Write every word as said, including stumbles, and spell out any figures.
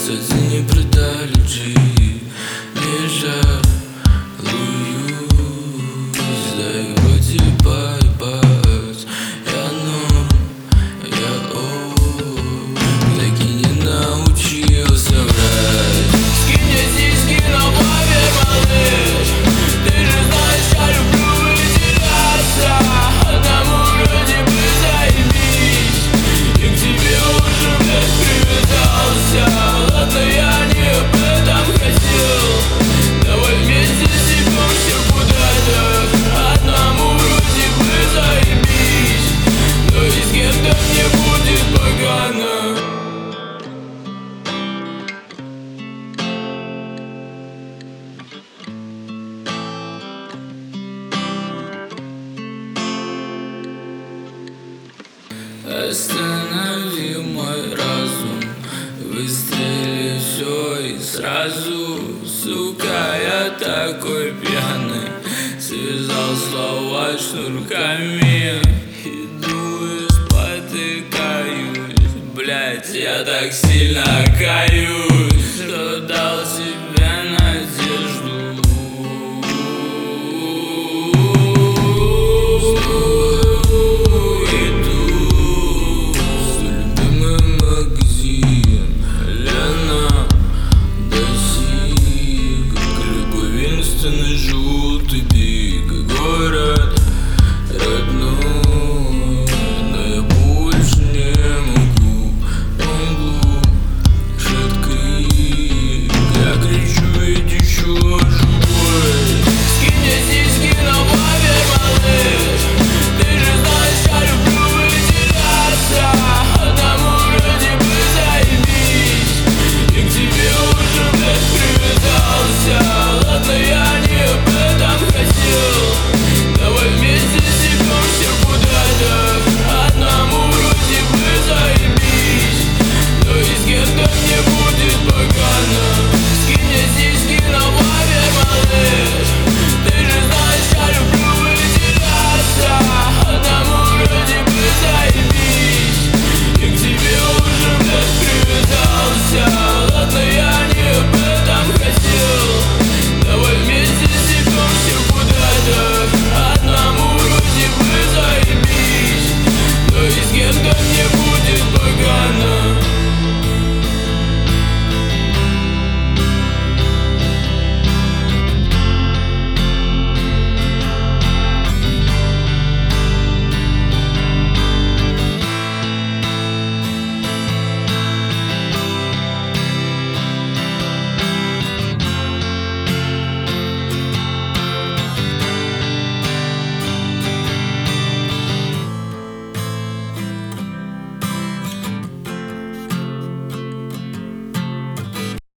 Кстати, не продали джип, не жалуюсь. Да и вроде байбас, я норм, я ок, так и не научился врать. Скинь мне сиськи, но поверь, малыш, ты же знаешь, я люблю выделяться. Одному вроде бы заебись, и к тебе уже, блядь, привязался. Ладно, я не об этом хотел, давай вместе съебем все куда-то. Одному вроде бы заебись, но и с кем-то мне будет погано. Останови мой разум, выстрели все и сразу. Сука, я такой пьяный, связал слова шнурками. Иду и спотыкаюсь, блять, я так сильно каюсь, что дал себе